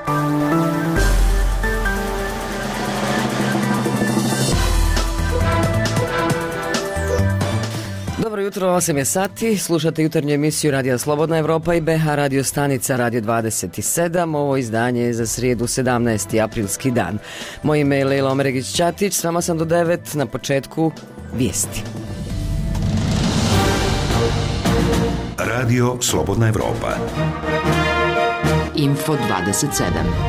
Dobro jutro, 8 je sati, slušate jutarnju emisiju Radija Slobodna Evropa i BH radio stanica Radio 27. Ovo izdanje je za srijedu 17. aprilski dan. Moje ime je Lejla Omeregić-Ćatić, s vama sam do 9, na početku vijesti. Radio Slobodna Evropa. Info 27.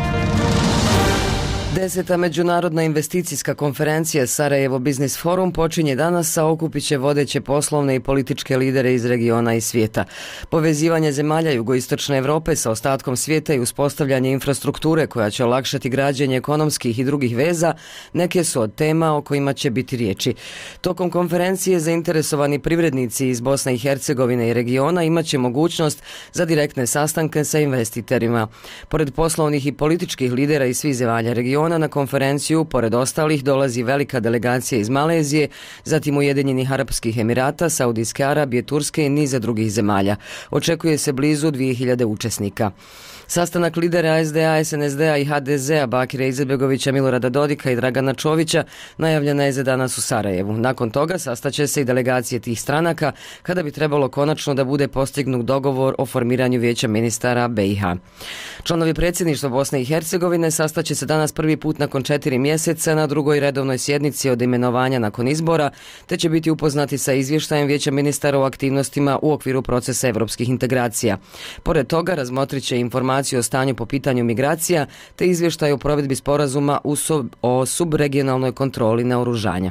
10. međunarodna investicijska konferencija Sarajevo Business Forum počinje danas, a okupit će vodeće poslovne i političke lidere iz regiona i svijeta. Povezivanje zemalja jugoistočne Evrope sa ostatkom svijeta i uspostavljanje infrastrukture koja će olakšati građenje ekonomskih i drugih veza neke su od tema o kojima će biti riječi. Tokom konferencije zainteresovani privrednici iz Bosne i Hercegovine i regiona imat će mogućnost za direktne sastanke sa investitorima. Pored poslovnih i političkih lidera iz svih zemalja regiona, na konferenciju, pored ostalih, dolazi velika delegacija iz Malezije, zatim Ujedinjenih Arapskih Emirata, Saudijske Arabije, Turske i niza drugih zemalja. Očekuje se blizu 2000 učesnika. Sastanak lidera SDA, SNSD-a i HDZ-a Bakira Izetbegovića, Milorada Dodika i Dragana Čovića najavljena je za danas u Sarajevu. Nakon toga sastaće se i delegacije tih stranaka kada bi trebalo konačno da bude postignut dogovor o formiranju vijeća ministara BiH. Članovi predsjedništva Bosne i Hercegovine sastaće se danas prvi put nakon 4 mjeseca na drugoj redovnoj sjednici od imenovanja nakon izbora, te će biti upoznati sa izvještajem vijeća ministara o aktivnostima u okviru procesa evropskih integracija. Pored toga razmotrit će informaciju o stanju po pitanju migracija te izvještaj o provedbi sporazuma o subregionalnoj kontroli naoružanja.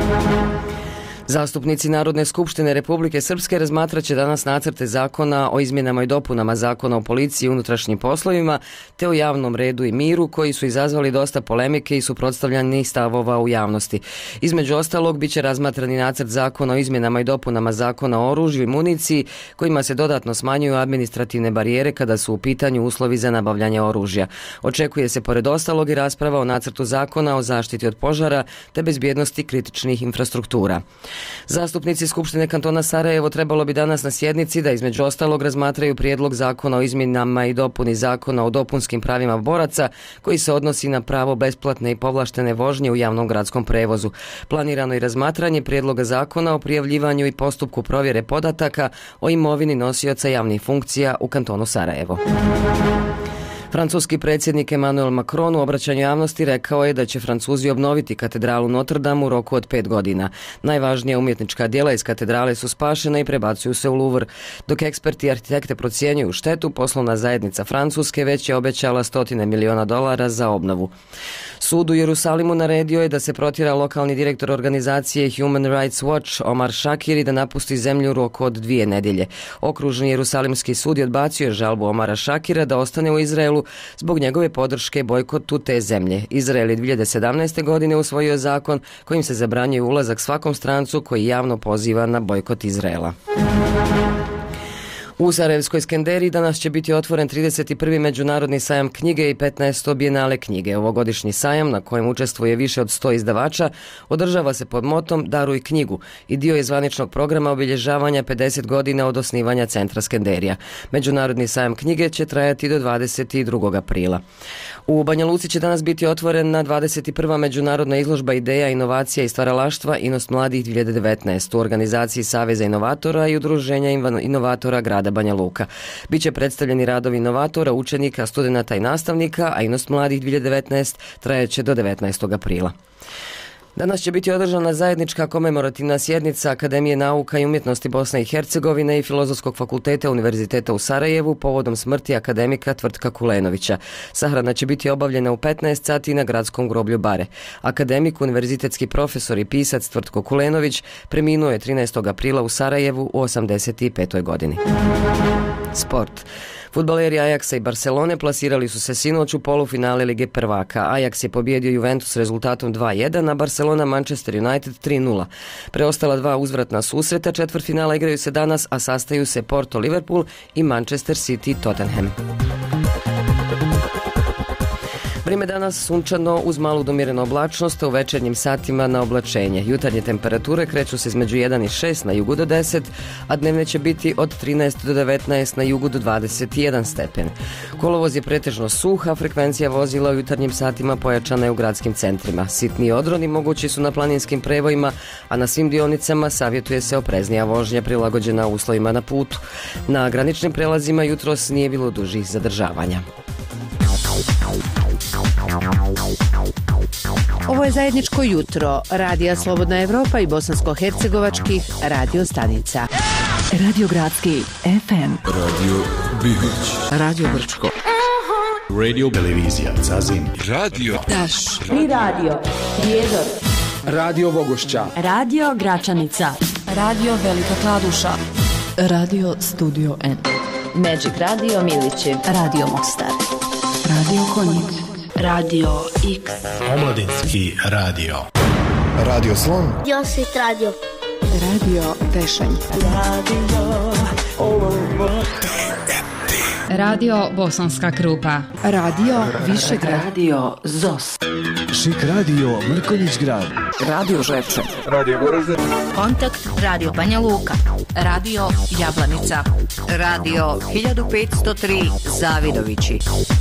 Zastupnici Narodne skupštine Republike Srpske razmatrat će danas nacrte zakona o izmjenama i dopunama Zakona o policiji i unutrašnjim poslovima te o javnom redu i miru koji su izazvali dosta polemike i suprotstavljanih stavova u javnosti. Između ostalog, bit će razmatran i nacrt zakona o izmjenama i dopunama Zakona o oružju i municiji kojima se dodatno smanjuju administrativne barijere kada su u pitanju uslovi za nabavljanje oružja. Očekuje se pored ostalog i rasprava o nacrtu zakona o zaštiti od požara te bezbjednosti kritičnih infrastruktura. Zastupnici Skupštine kantona Sarajevo trebalo bi danas na sjednici da između ostalog razmatraju prijedlog zakona o izmjenama i dopuni Zakona o dopunskim pravima boraca koji se odnosi na pravo besplatne i povlaštene vožnje u javnom gradskom prevozu. Planirano je razmatranje prijedloga zakona o prijavljivanju i postupku provjere podataka o imovini nosioca javnih funkcija u kantonu Sarajevo. Francuski predsjednik Emmanuel Macron u obraćanju javnosti rekao je da će Francuzi obnoviti katedralu Notre Dame u roku od 5 godina. Najvažnija umjetnička djela iz katedrale su spašena i prebacuju se u Louvre. Dok eksperti i arhitekte procjenjuju štetu, poslovna zajednica Francuske već je obećala $100 miliona za obnovu. Sud u Jerusalimu naredio je da se protjera lokalni direktor organizacije Human Rights Watch Omar Shakir i da napusti zemlju u roku od 2 nedjelje. Okružni Jerusalimski sud je odbacio žalbu Omara Shakira da ostane u Izraelu zbog njegove podrške bojkotu te zemlje. Izrael je 2017. godine usvojio zakon kojim se zabranjuje ulazak svakom strancu koji javno poziva na bojkot Izraela. U Sarajevskoj Skenderiji danas će biti otvoren 31. međunarodni sajam knjige i 15. bijenale knjige. Ovogodišnji sajam, na kojem učestvuje više od 100 izdavača, održava se pod motom Daruj knjigu i dio je zvaničnog programa obilježavanja 50 godina od osnivanja centra Skenderija. Međunarodni sajam knjige će trajati do 22. aprila. U Banja Luci će danas biti otvorena 21. međunarodna izložba ideja, inovacija i stvaralaštva Inost mladih 2019 u organizaciji Saveza inovatora i Udruženja inovatora grada Banja Luka. Biće predstavljeni radovi inovatora, učenika, studenata i nastavnika, a Inost mladih 2019 trajeće do 19. aprila. Danas će biti održana zajednička komemorativna sjednica Akademije nauka i umjetnosti Bosne i Hercegovine i Filozofskog fakulteta Univerziteta u Sarajevu povodom smrti akademika Tvrtka Kulenovića. Sahrana će biti obavljena u 15 sati na gradskom groblju Bare. Akademik, univerzitetski profesor i pisac Tvrtko Kulenović preminuo je 13. aprila u Sarajevu u 85. godini. Sport. Fudbaleri Ajaksa i Barcelone plasirali su se sinoć u polufinale Lige prvaka. Ajax je pobijedio Juventus rezultatom 2-1, a Barcelona Manchester United 3-0. Preostala 2 uzvratna susreta četvrtfinala igraju se danas, a sastaju se Porto Liverpool i Manchester City Tottenham. Vrijeme danas sunčano uz malu domjerenu oblačnost, u večernjim satima na oblačenje. Jutarnje temperature kreću se između 1 i 6, na jugu do 10, a dnevne će biti od 13 do 19, na jugu do 21 stepen. Kolovoz je pretežno suh, a frekvencija vozila u jutarnjim satima pojačana je u gradskim centrima. Sitni odroni mogući su na planinskim prevojima, a na svim dionicama savjetuje se opreznija vožnja prilagođena uslovima na putu. Na graničnim prelazima jutros nije bilo dužih zadržavanja. Ovo je zajedničko jutro Radija Slobodna Evropa i bosansko-hercegovačkih radio stanica. Radio Gradski FM, Radio Bihać, Radio Brčko, Radio Televizija Zazin, Radio Daš, I radio Prijedor, Radio Vogošća, Radio Gračanica, Radio Velika Kladuša, Radio Studio N, Magic Radio Milići, Radio Mostar, Radio Konjic, Radio X, Omladinski radio. Radio Slon, Josit radio. Radio Tešanj, Radio Bosanska Krupa, Radio Višegrad, Radio Zos, Šik radio Mrkonjić Grad, Radio Žepče, Radio Goražde, Kontakt Radio Banja Luka, Radio Jablanica, Radio 1503 Zavidovići.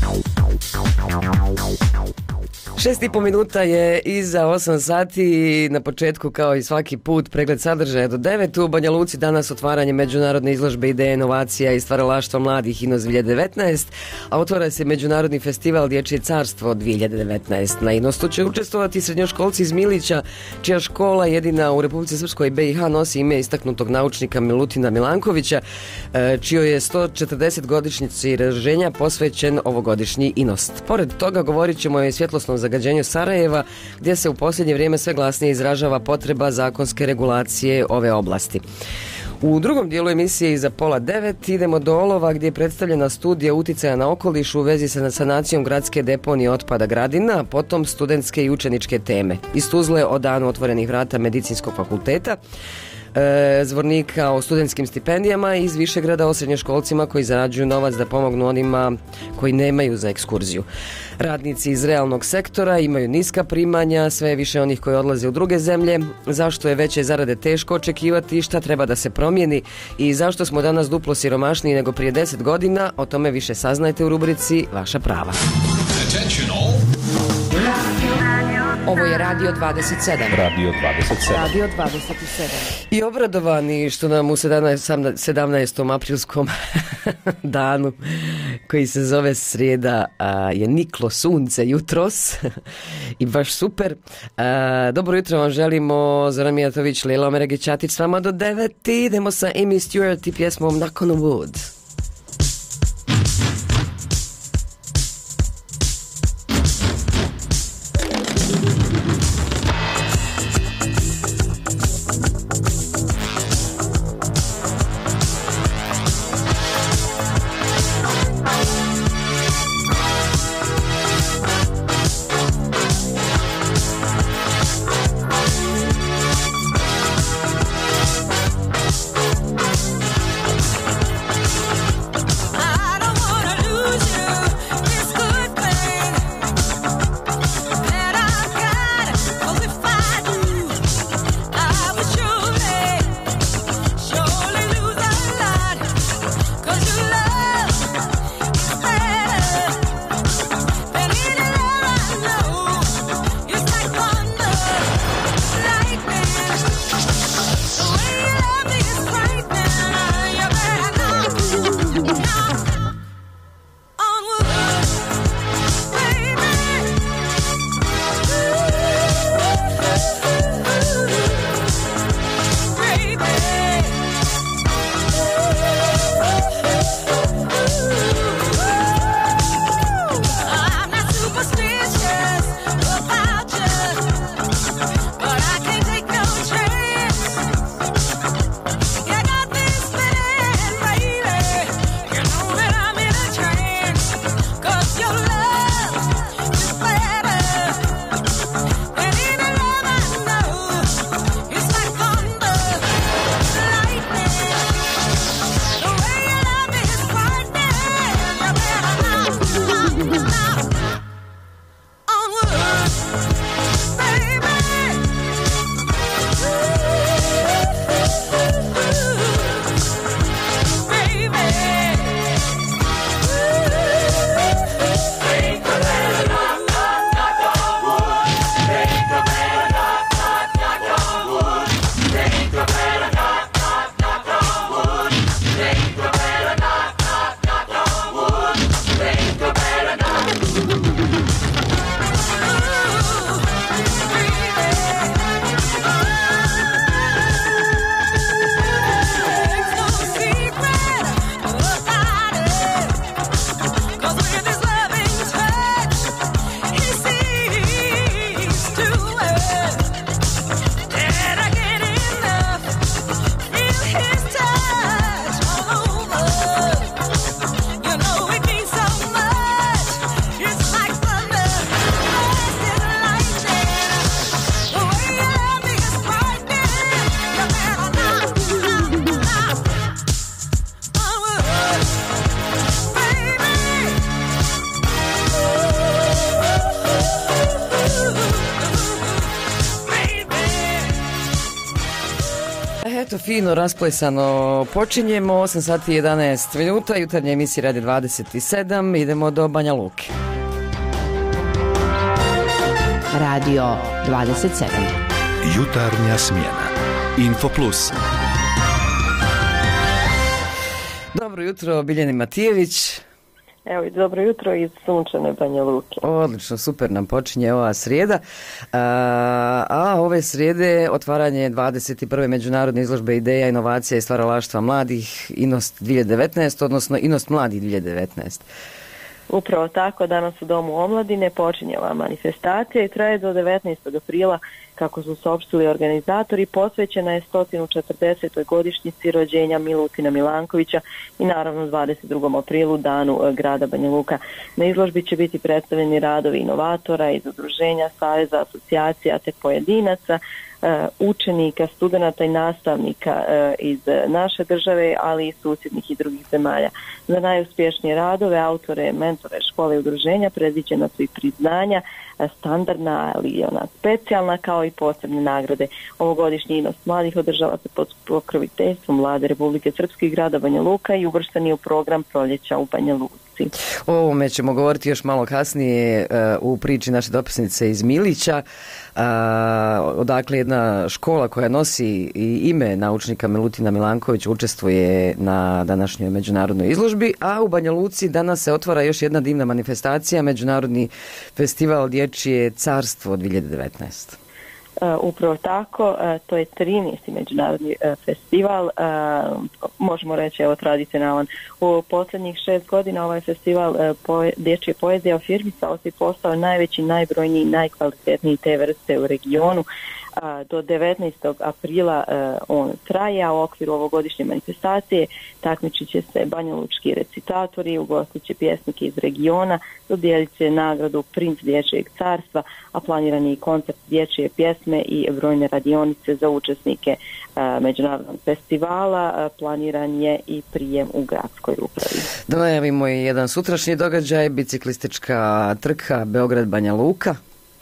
6,5 minuta je iza 8 sati, na početku kao i svaki put pregled sadržaja do 9. U Banja Luci danas otvaranje međunarodne izložbe ideje, inovacija i stvaralaštva mladih INOS 2019, a otvara se Međunarodni festival Dječje carstvo 2019. Na INOS-u će učestvovati srednjoškolci iz Milića, čija škola jedina u Republici Srpskoj BiH nosi ime istaknutog naučnika Milutina Milankovića, čijoj je 140 godišnjici rođenja posvećen ovogodišnji INOS. Pored toga govorit ćemo o svjetlosnom zagađenju Sarajeva, gdje se u posljednje vrijeme sve glasnije izražava potreba zakonske regulacije ove oblasti. U drugom dijelu emisije iza 8:30 idemo do Olova, gdje je predstavljena studija uticaja na okoliš u vezi sa sanacijom gradske deponije otpada Gradina, a potom studentske i učeničke teme. Iz Tuzle o danu otvorenih vrata Medicinskog fakulteta, Zvornika o studentskim stipendijama i iz Višegrada o srednjoškolcima koji zarađuju novac da pomognu onima koji nemaju za ekskurziju. Radnici iz realnog sektora imaju niska primanja, sve je više onih koji odlaze u druge zemlje. Zašto je veće zarade teško očekivati, šta treba da se promijeni i zašto smo danas duplo siromašniji nego prije 10 godina, o tome više saznajte u rubrici Vaša prava. Ovo je Radio 27. Radio 27. Radio 27. I obradovani što nam u 17. aprilskom danu koji se zove srijeda je niklo sunce jutros i baš super. Dobro jutro vam želimo, Zoran Mijatović, Lela Omeregić-Ćatić s vama do 9. Idemo sa Amy Stewart i pjesmom Knock on Wood. Eto, fino, rasplesano počinjemo, 8 sati i 11 minuta, jutarnje emisije radi 27, idemo do Banja Luke. Radio 27. Jutarnja smjena. Info Plus. Dobro jutro, Biljani Matijević. Evo i dobro jutro iz sunčane Banja Luke. Odlično, super nam počinje ova srijeda. A ove srijede otvaranje 21. međunarodne izložbe ideja, inovacija i stvaralaštva mladih INOST 2019, odnosno INOST mladih 2019. Upravo tako, danas u Domu omladine počinje ova manifestacija i traje do 19. aprila, kako su saopštili organizatori. Posvećena je 140. godišnjici rođenja Milutina Milankovića i naravno 22. aprilu, danu grada Banja Luka. Na izložbi će biti predstavljeni radovi inovatora iz udruženja, saveza, asocijacija te pojedinaca, učenika, studenata i nastavnika iz naše države, ali i susjednih i drugih zemalja. Za najuspješnije radove, autore, mentore, škole i udruženja predviđena su i priznanja, standardna, ali i ona specijalna, kao i posebne nagrade. Ovogodišnji INOST mladih održava se pod pokroviteljstvom Vlade Republike Srpske i grada Banja Luka i uvršten je u program Proljeća u Banja Luci. O ovome ćemo govoriti još malo kasnije u priči naše dopisnice iz Milića. Odakle jedna škola koja nosi i ime naučnika Milutina Milankovića učestvuje na današnjoj međunarodnoj izložbi, a u Banja Luci danas se otvara još jedna divna manifestacija, Međunarodni festival Dječje carstvo 2019. Upravo tako, to je 13. međunarodni festival, možemo reći evo tradicionalan. U posljednjih 6 godina ovaj festival dječje poezije afirmisao se i postao najveći, najbrojniji, najkvalitetniji te vrste u regionu. Do 19. aprila on traje, a u okviru ovogodišnje manifestacije takmičit će se banjalučki recitatori, ugostit će pjesnike iz regiona, dodijelit će nagradu Princ dječjeg carstva, a planiran je i koncert dječje pjesme i brojne radionice za učesnike međunarodnog festivala. Planiran je i prijem u gradskoj upravi. Da najavimo i jedan sutrašnji događaj, biciklistička trka Beograd-Banja Luka.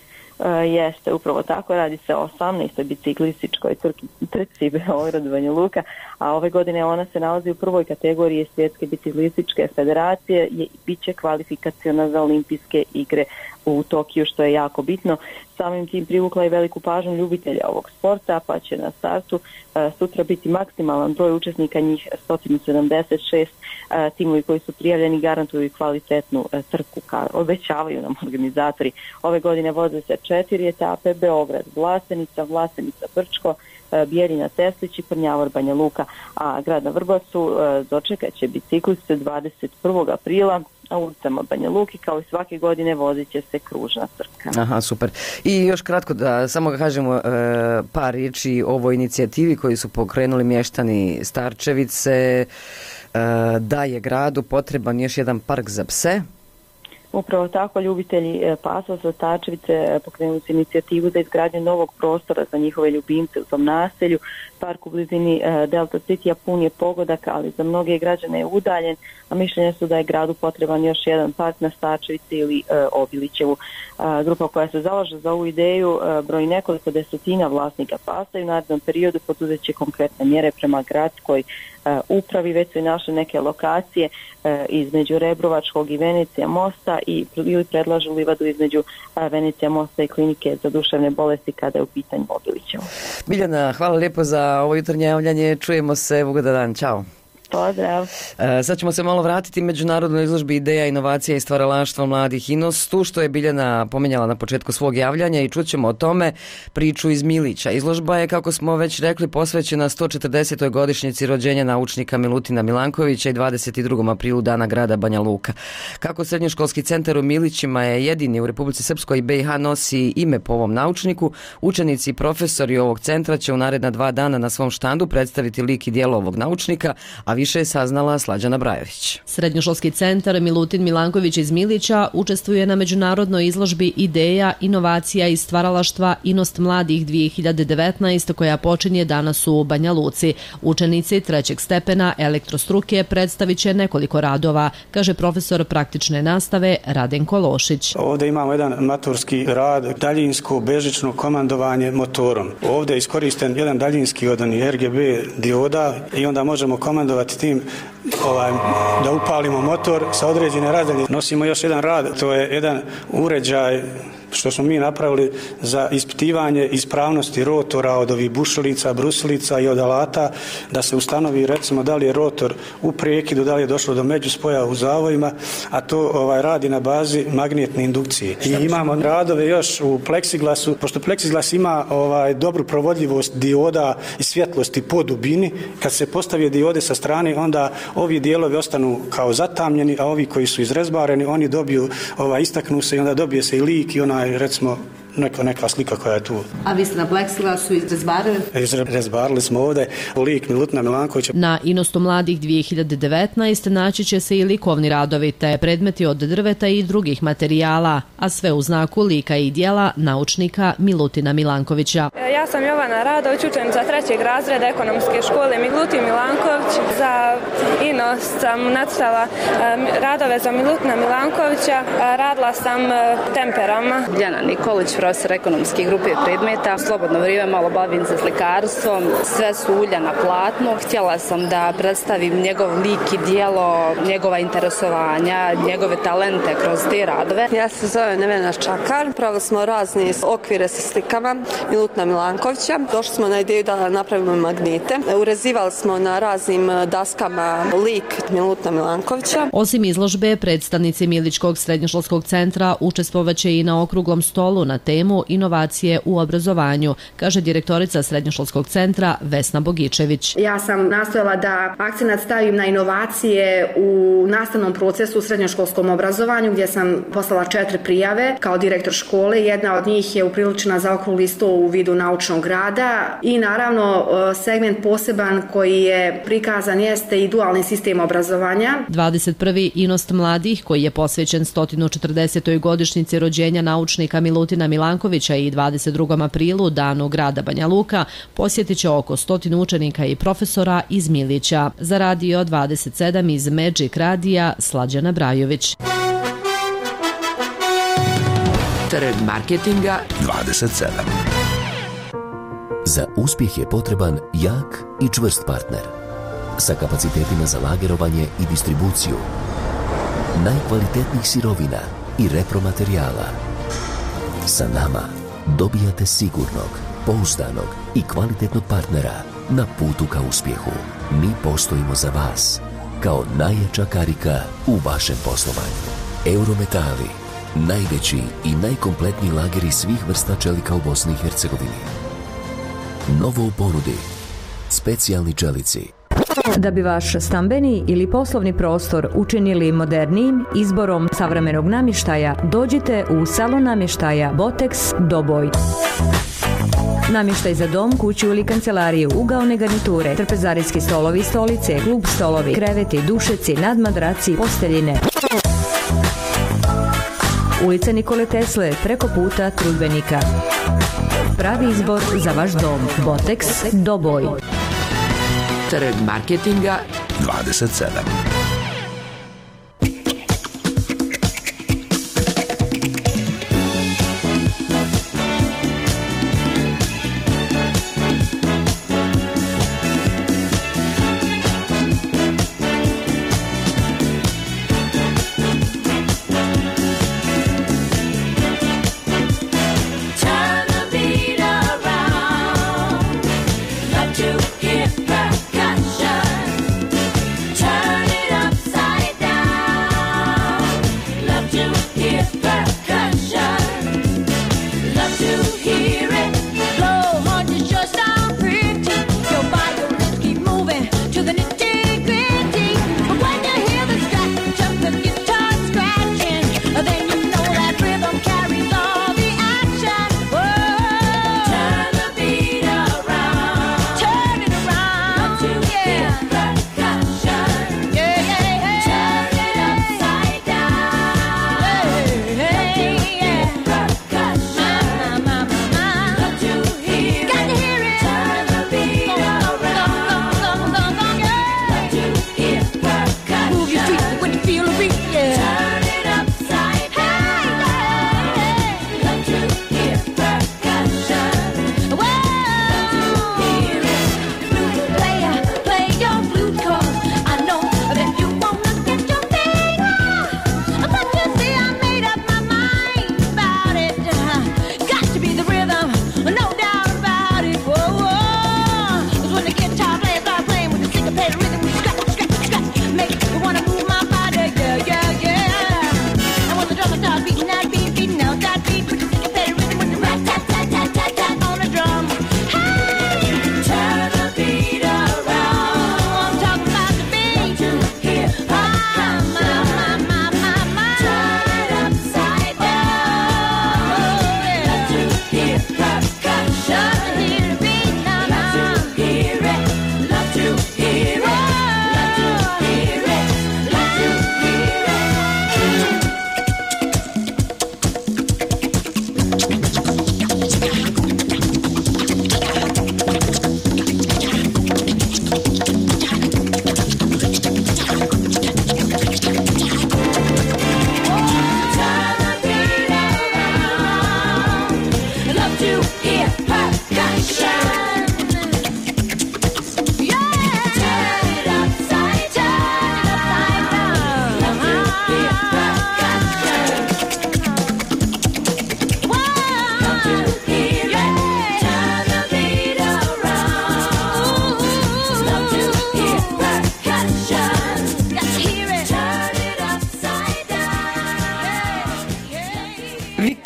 Jeste, upravo tako, radi se o 18. biciklističkoj trci Beograd Banja Luka, a ove godine ona se nalazi u prvoj kategoriji Svjetske biciklističke federacije i bit će kvalifikaciona za olimpijske igre u Tokiju, što je jako bitno. Samim tim privukla je veliku pažnju ljubitelja ovog sporta, pa će na startu sutra biti maksimalan broj učesnika, njih 176. Timovi koji su prijavljeni garantuju kvalitetnu trku, obećavaju nam organizatori. Ove godine voze se 4 etape: Beograd, Vlasenica, Brčko, Bijeljina, Teslić i Prnjavor, Banja Luka, a grad na Vrbasu dočekat će bicikliste 21. aprila na ulicama Banja Luki, kao i svake godine vozit će se kružna trka. Aha, super. I još kratko da samo kažemo par riječi o ovoj inicijativi koju su pokrenuli mještani Starčevice, da je gradu potreban još jedan park za pse. Upravo tako, ljubitelji pasa sa Starčevice pokrenuli su inicijativu za izgradnju novog prostora za njihove ljubimce u tom naselju. Park u blizini Delta City pun je pogodaka, ali za mnoge građane je udaljen, a mišljenje su da je gradu potreban još jedan park na Starčevici ili Obilićevu. Grupa koja se zalaže za ovu ideju broji nekoliko desetina vlasnika pasa i u narednom periodu poduzet će konkretne mjere prema gradskoj upravi. Već su i našle neke lokacije između Rebrovačkog i Venecija mosta ili predlažu livadu između Venecija mosta i klinike za duševne bolesti kada je u pitanju Obilićevo. Biljana, hvala lijepo za ovo jutarnje javljanje, čujemo se, ugodan dan, čao. Pozdrav. Sad ćemo se malo vratiti međunarodnoj izložbi ideja, inovacija i stvaralaštva mladih INOST-u, što je Biljana pomenjala na početku svog javljanja, i čućemo o tome priču iz Milića. Izložba je, kako smo već rekli, posvećena 140. godišnjici rođenja naučnika Milutina Milankovića i 22. aprilu, dana grada Banja Luka. Kako srednjoškolski centar u Milićima je jedini u Republici Srpskoj i BiH nosi ime po ovom naučniku, učenici i profesori ovog centra će u naredna 2 dana na svom štandu predstaviti lik i djelo ovog naučnika, a više je saznala Slađana Brajović. Srednjoškolski centar Milutin Milanković iz Milića učestvuje na međunarodnoj izložbi ideja, inovacija i stvaralaštva Inost mladih 2019 koja počinje danas u Banja Luci. Učenici trećeg stepena elektrostruke predstavit će nekoliko radova, kaže profesor praktične nastave Radenko Lošić. Ovdje imamo jedan maturski rad, daljinsko bežično komandovanje motorom. Ovdje je iskoristen jedan daljinski od RGB dioda i onda možemo komandovati tim da upalimo motor sa određene razdalje. Nosimo još jedan rad, to je jedan uređaj što smo mi napravili za ispitivanje ispravnosti rotora od ovih bušilica, brusilica i od alata, da se ustanovi recimo da li je rotor u prekidu, da li je došlo do međuspoja u zavojima, a to radi na bazi magnetne indukcije. I imamo radove još u pleksiglasu, pošto pleksiglas ima dobru provodljivost dioda i svjetlosti po dubini, kad se postave diode sa strane, onda ovi dijelovi ostanu kao zatamljeni, a ovi koji su izrezbareni, oni dobiju, istaknu se i onda dobije se i lik i recimo neka slika koja je tu. A vi ste na pleksiglasu izrezbarili? Izrezbarili smo ovdje lik Milutina Milankovića. Na Inostu mladih 2019 naći će se i likovni radovi te predmeti od drveta i drugih materijala, a sve u znaku lika i dijela naučnika Milutina Milankovića. Ja sam Jovana Radović, učenica 3. razreda ekonomske škole Milutin Milanković. Za Inost sam nacrtala radove za Milutina Milankovića. Radila sam temperama. Biljana Nikolić, profesor ekonomske grupe predmeta. Slobodno vrijeme malo bavim se slikarstvom. Sve su ulja na platnu. Htjela sam da predstavim njegov lik i dijelo, njegova interesovanja, njegove talente kroz te radove. Ja se zovem Nevena Čakar. Pravili smo razni okvire sa slikama Milutina Milankovića. Došli smo na ideju da napravimo magnete. Urezivali smo na raznim daskama lik Milutina Milankovića. Osim izložbe, predstavnici Milićkog srednjoškolskog centra učestvovaće i na okruglom stolu na temu inovacije u obrazovanju, kaže direktorica srednjoškolskog centra Vesna Bogičević. Ja sam nastojala da akcenat stavim na inovacije u nastavnom procesu u srednjoškolskom obrazovanju, gdje sam poslala 4 prijave kao direktor škole. Jedna od njih je upriličena za okrugli sto u vidu naučnog rada i naravno segment poseban koji je prikazan jeste i dualni sistem obrazovanja. 21. Inost mladih koji je posvećen 140. godišnjici rođenja naučnika Milutina Milankovića i 22. aprilu, danu grada Banja Luka, posjetit će oko 100 učenika i profesora iz Milića. Za Radio 27 iz Magic Radija, Slađana Brajović. Trend marketinga 27. Za uspjeh je potreban jak i čvrst partner sa kapacitetima za lagerovanje i distribuciju, najkvalitetnijih sirovina i repromaterijala. Sa nama dobijate sigurnog, pouzdanog i kvalitetnog partnera na putu ka uspjehu. Mi postojimo za vas kao najjača karika u vašem poslovanju. Eurometali, najveći i najkompletniji lageri svih vrsta čelika u Bosni i Hercegovini. Novo u ponudi, specijalni čelici. Da bi vaš stambeni ili poslovni prostor učinili modernijim izborom savremenog namještaja, dođite u salon namještaja Botex Doboj. Namještaj za dom, kuću ili kancelariju, ugaone garniture, trpezarijski stolovi, stolice, klub stolovi, kreveti, dušeci, nadmadraci, posteljine. Ulica Nikole Tesle, preko puta Trudbenika. Pravi izbor za vaš dom. Botex Doboj. Trend marketinga 27. Turn it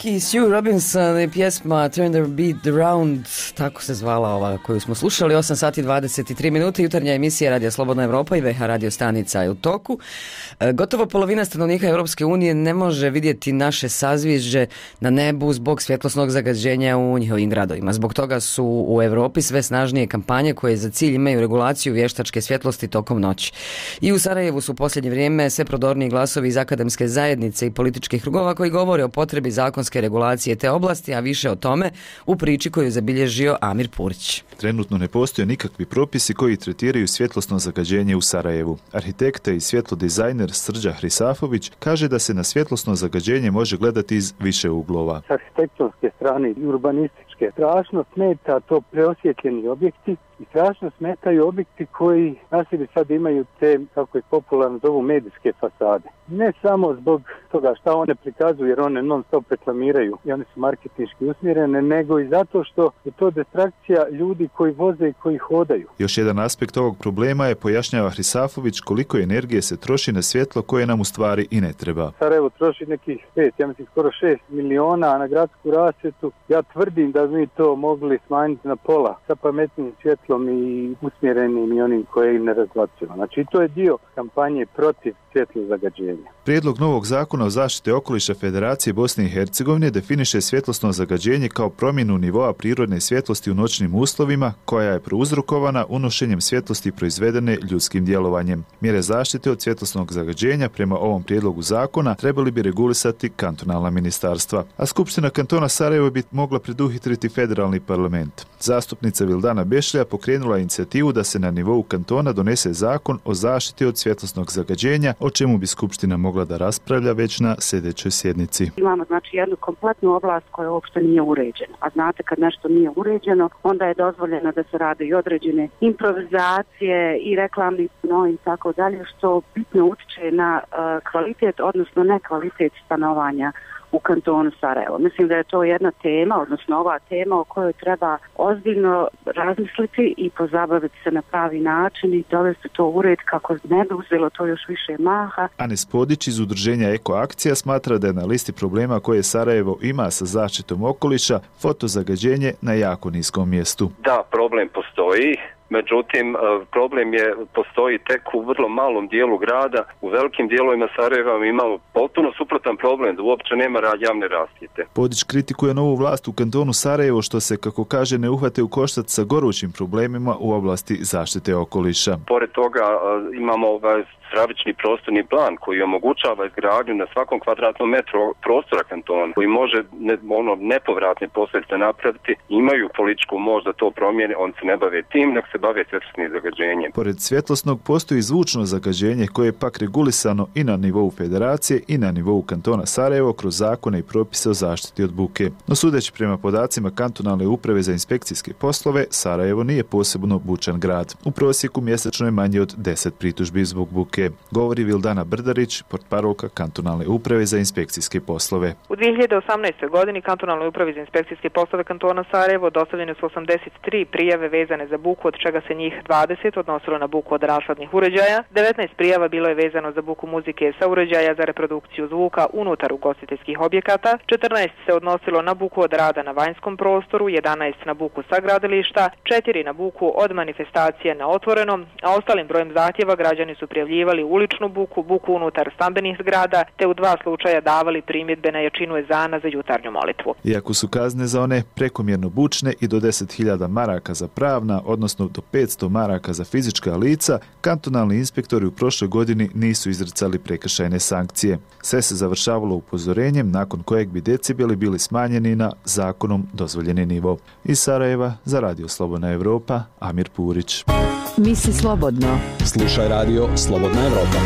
Jackie Sue Robinson i pjesma Turn the Beat Around, tako se zvala ova koju smo slušali. 8 sati 23 minute, jutarnja emisija Radija Slobodna Evropa i VH radio stanica je u toku. Gotovo polovina stanovnika Europske unije ne može vidjeti naše sazvježđe na nebu zbog svjetlosnog zagađenja u njihovim gradovima. Zbog toga su u Europi sve snažnije kampanje koje za cilj imaju regulaciju vještačke svjetlosti tokom noći. I u Sarajevu su u posljednje vrijeme sve prodorniji glasovi iz akademske zajednice i političkih krugova koji govore o potrebi zakonske regulacije te oblasti, a više o tome u priči koju je zabilježio Amir Purić. Trenutno ne postoje nikakvi propisi koji tretiraju svjetlosno zagađenje u Sarajevu. Arhitekta i svjetlodizajner Srđa Hrisafović kaže da se na svjetlosno zagađenje može gledati iz više uglova. S arhitektonske strane i urbanističke strašno smeta to preosvjetljeni objekti i strašno smetaju objekti koji na sebi sad imaju te, kako ih popularno zovu, medijske fasade. Ne samo zbog toga šta one prikazuju, jer one non stop reklamiraju i one su marketinški usmjerene, nego i zato što je to distrakcija ljudi koji voze i koji hodaju. Još jedan aspekt ovog problema je, pojašnjava Hrisafović, koliko energije se troši na svjetlo koje nam u stvari i ne treba. Sarajevo troši nekih 5, ja mislim skoro 6 miliona na gradsku rasvjetu. Ja tvrdim da mi to mogli smanjiti na pola sa pametnim svjetlom i usmjerenim i onim koje im ne razbacuje. Znači to je dio kampanje protiv svjetlog zagađenja. Prijedlog novog zakona o zaštiti okoliša Federacije Bosne i Hercegovine definiše svjetlosno zagađenje kao promjenu nivoa prirodne svjetlosti u noćnim uslovima koja je prouzrokovana unošenjem svjetlosti proizvedene ljudskim djelovanjem. Mjere zaštite od svjetlosnog zagađenja prema ovom prijedlogu zakona trebali bi regulisati kantonalna ministarstva, a Skupština kantona Sarajevo bi mogla preduhitriti federalni parlament. Zastupnica Vildana Bešlja pokrenula inicijativu da se na nivou kantona donese zakon o zaštiti od svjetlosnog zagađenja, o čemu bi Skupština mogla da raspravlja već na sljedećoj sjednici. Imamo znači jednu kompletnu oblast koja uopšte nije uređena. A znate, kad nešto nije uređeno, onda je dozvoljeno da se rade i određene improvizacije i reklamni no i tako dalje, što bitno utiče na kvalitet, odnosno ne kvalitet stanovanja u kantonu Sarajevo. Mislim da je to jedna tema, odnosno ova tema o kojoj treba ozbiljno razmisliti i pozabaviti se na pravi način i dovesti to u red kako ne bi uzelo to još više maha. Anes Podić iz udruženja Eko Akcija smatra da je na listi problema koje Sarajevo ima sa zaštitom okoliša fotozagađenje na jako niskom mjestu. Da, problem postoji. Međutim, problem postoji tek u vrlo malom dijelu grada. U velikim dijelovima Sarajeva imamo potpuno suprotan problem, da uopće nema javne rasvjete. Podić kritikuje novu vlast u kantonu Sarajevo što se, kako kaže, ne uhvate u koštac sa gorućim problemima u oblasti zaštite okoliša. Pored toga imamo stravični prostorni plan koji omogućava izgradnju na svakom kvadratnom metru prostora kantona, koji može nepovratne posljedice napraviti. Imaju političku moć da to promijene, on se ne bave tim, nek se bave svjetlosnim zagađenjem. Pored svjetlosnog postoji zvučno zagađenje koje je pak regulisano i na nivou Federacije i na nivou kantona Sarajevo kroz zakone i propise o zaštiti od buke. No sudeći prema podacima kantonalne uprave za inspekcijske poslove, Sarajevo nije posebno bučan grad. U prosjeku mjesečno je manje od 10 pritužbi zbog buke, govori Vildana Brdarić, portparolka kantonalne uprave za inspekcijske poslove. U 2018. godini kantonalnoj upravi za inspekcijske poslove kantona Sarajevo dostavljene su 83 prijave vezane za buku, od čega se njih 20 odnosilo na buku od rashladnih uređaja, 19 prijava bilo je vezano za buku muzike sa uređaja za reprodukciju zvuka unutar ugostiteljskih objekata, 14 se odnosilo na buku od rada na vanjskom prostoru, 11 na buku sa gradilišta, 4 na buku od manifestacije na otvorenom, a ostalim brojem zahtjeva građani su prijavljivali uličnu buku, buku unutar stambenih zgrada, te u 2 slučaja davali primjedbe na jačinu ezana za jutarnju molitvu. Iako su kazne za one prekomjerno bučne i do 10.000 maraka za pravna, odnosno do 500 maraka za fizička lica, kantonalni inspektori u prošloj godini nisu izricali prekršajne sankcije. Sve se završavalo upozorenjem nakon kojeg bi decibeli bili smanjeni na zakonom dozvoljeni nivo. Iz Sarajeva za Radio Slobodna Evropa, Amir Purić. Misli slobodno. Slušaj Radio Slobodna Evropa.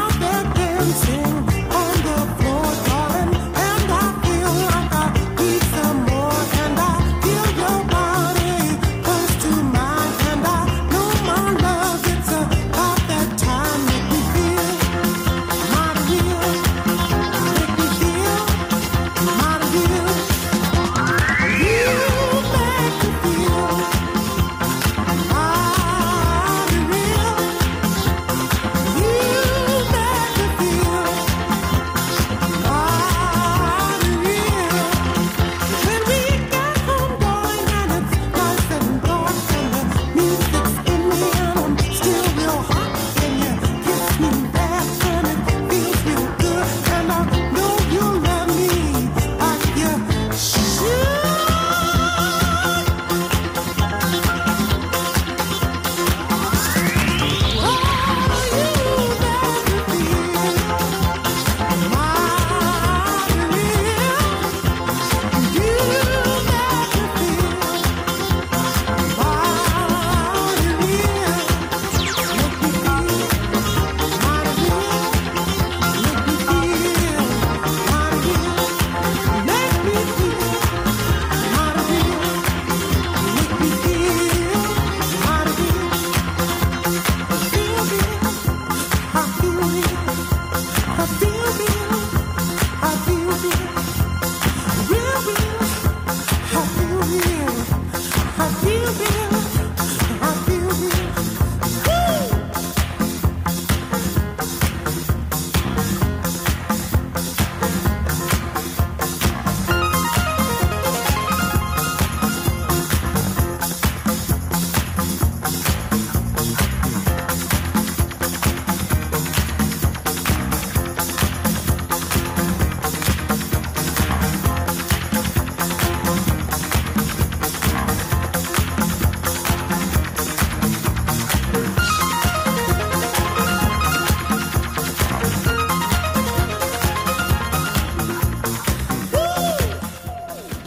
Dancing on the floor, darling, and I feel like I need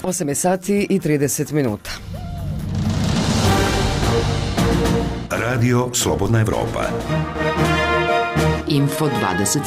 8 sati i 30 minuta. Radio Slobodna Evropa. Info 27.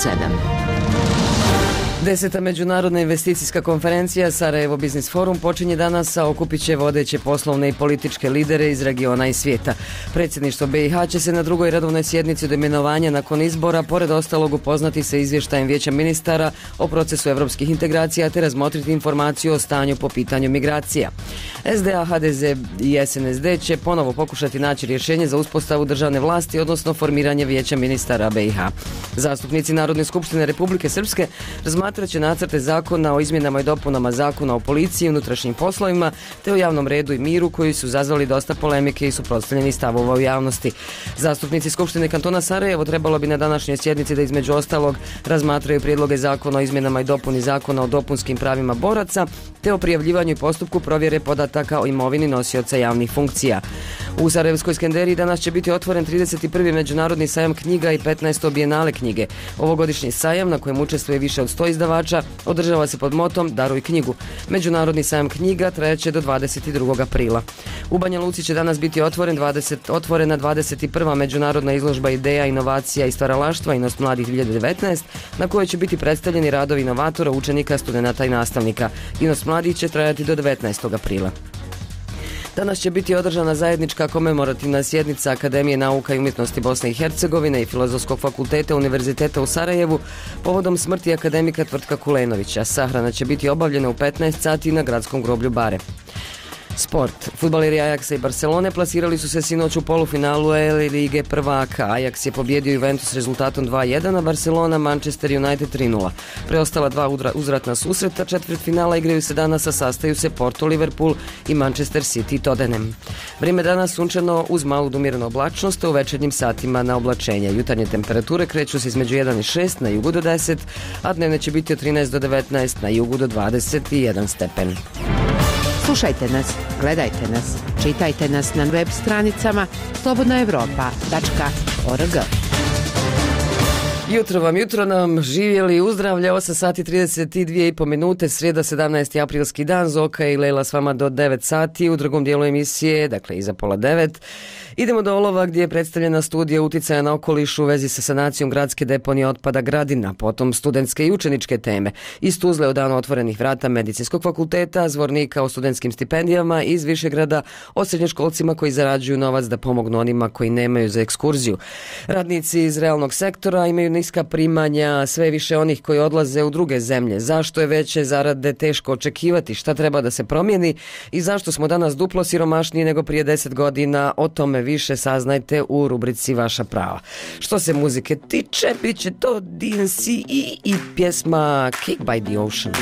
10. međunarodna investicijska konferencija Sarajevo Business Forum počinje danas, a okupit će vodeće poslovne i političke lidere iz regiona i svijeta. Predsjedništvo BiH će se na drugoj redovnoj sjednici do imenovanja nakon izbora, pored ostalog, upoznati se izvještajem Vijeća ministara o procesu evropskih integracija te razmotriti informaciju o stanju po pitanju migracija. SDA, HDZ i SNSD će ponovo pokušati naći rješenje za uspostavu državne vlasti, odnosno formiranje Vijeća ministara BiH. Zastupnici Narodne skupštine Republike Srpske razmatraće nacrte zakona o izmjenama i dopunama zakona o policiji i unutrašnjim poslovima te o javnom redu i miru, koji su izazvali dosta polemike i suprotstavljeni stavova u javnosti. Zastupnici Skupštine kantona Sarajevo trebalo bi na današnjoj sjednici da između ostalog razmatraju prijedloge zakona o izmjenama i dopuni zakona o dopunskim pravima boraca te o prijavljivanju i postupku provjere podataka o imovini nosioca javnih funkcija. U Sarajevskoj Skenderiji danas će biti otvoren 31. međunarodni sajam knjiga i 15. bijenale knjige. Ovogodišnji sajam, na kojem učestvuje više od 100 izdavača, održava se pod motom Daruj knjigu. Međunarodni sajam knjiga trajaće do 22. aprila. U Banja Luci će danas biti otvorena 21. međunarodna izložba ideja, inovacija i stvaralaštva Inost mladih 2019, na kojoj će biti predstavljeni radovi inovatora, učenika, studenata i nastavnika. Inost mladih će trajati do 19. aprila. Danas će biti održana zajednička komemorativna sjednica Akademije nauka i umjetnosti Bosne i Hercegovine i Filozofskog fakulteta Univerziteta u Sarajevu povodom smrti akademika Tvrtka Kulenovića. Sahrana će biti obavljena u 15 sati na gradskom groblju Bare. Sport. Fudbaleri Ajaksa i Barcelone plasirali su se sinoć u polufinalu Lige prvaka. Ajax je pobjedio Juventus rezultatom 2-1, a Barcelona Manchester United 3-0. Preostala dva uzvratna susreta četvrtfinala igraju se danas, a sastaju se Porto Liverpool i Manchester City Tottenham. Vrijeme danas sunčano uz malu umjerenu oblačnost, u večernjim satima na oblačenje. Jutarnje temperature kreću se između 1 i 6, na jugu do 10, a dnevne će biti od 13 do 19, na jugu do 21 stepen. Slušajte nas, gledajte nas, čitajte nas na web stranicama slobodnaevropa.org. Jutro nam, živjeli, uzdravlja, 8 sati 32,5 minute, srijeda 17. aprilski dan, Zoka i Lejla s vama do 9 sati, u drugom dijelu emisije, dakle iza pola 9. Idemo do Olova gdje je predstavljena studija uticaja na okoliš u vezi sa sanacijom gradske deponije otpada Gradina, potom studentske i učeničke teme. Iz Tuzle o danu otvorenih vrata Medicinskog fakulteta, Zvornika o studentskim stipendijama, iz Višegrada o srednjoškolcima koji zarađuju novac da pomognu onima koji nemaju za ekskurziju. Radnici iz realnog sektora imaju niska primanja, sve više onih koji odlaze u druge zemlje. Zašto je veće zarade teško očekivati, šta treba da se promijeni i zašto smo danas duplo siromašniji nego prije 10 godina, o tome više saznajte u rubrici Vaša prava. Što se muzike tiče, bit će to DNCE i pjesma Cake by the Ocean.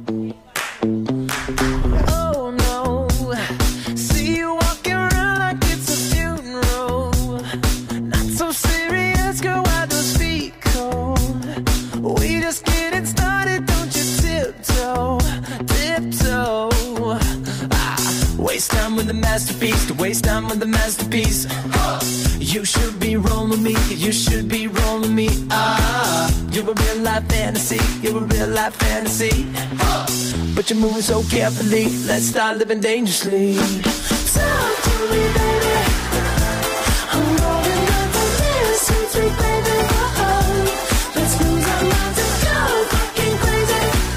Waste time with the masterpiece, to waste time with the masterpiece. You should be rolling me, you should be rolling me. You're a real life fantasy, you're a real life fantasy. But you're moving so carefully, let's start living dangerously. Talk to me, baby. I'm rolling up the this sweet, sweet baby. Let's lose our minds and go fucking crazy.